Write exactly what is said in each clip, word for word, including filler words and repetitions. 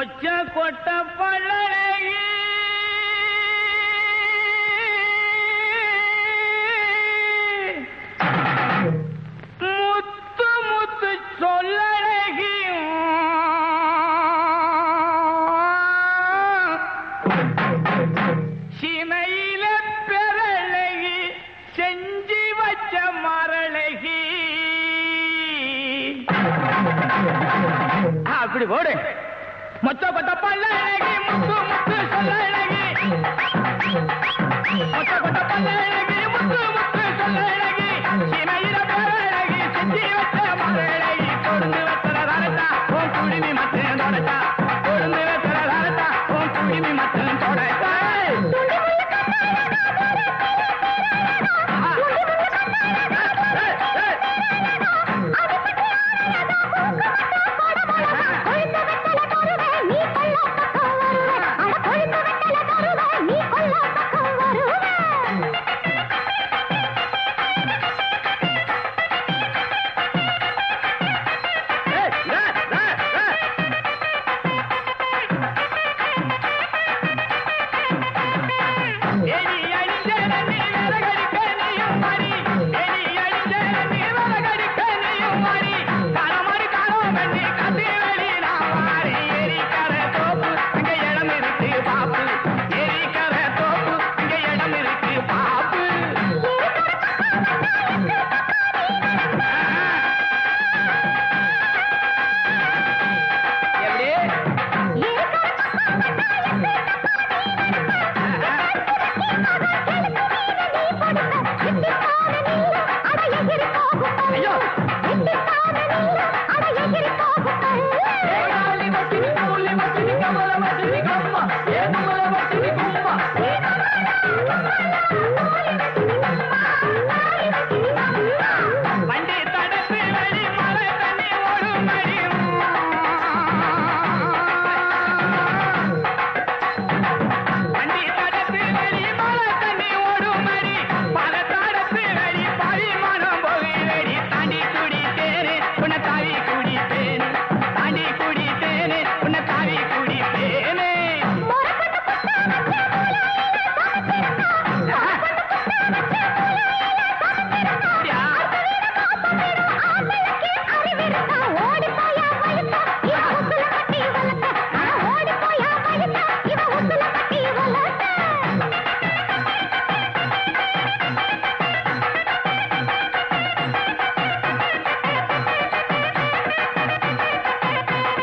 மொச்ச கொட்ட பழகி முத்து முத்து சொல்லழகி சிமையில பெறழகி செஞ்சி வச்ச மரழகி. அப்படி போடு. மொத்த கொட்ட பல்லழகி முத்து முத்து சொல்லழகி மொத்த கொட்ட பல்லழகி முத்து முத்து சொல்லழகி சிமையில பெறழகி செஞ்சி வச்ச மரழகி. கொழுந்து வச்சல தரட்டா உன் குடிமி மட்டும் தொடட்டா கொழுந்து வச்சல தரட்டா உன் குடிமி மட்டும் தொடட்டா.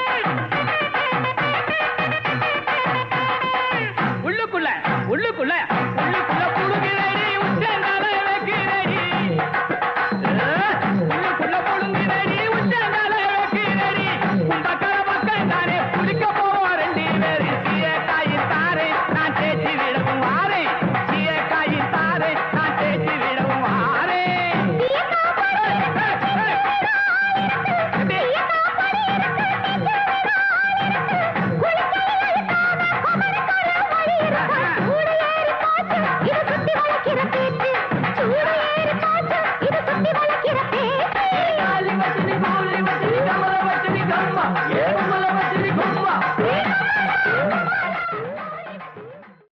உள்ளுக்குள்ள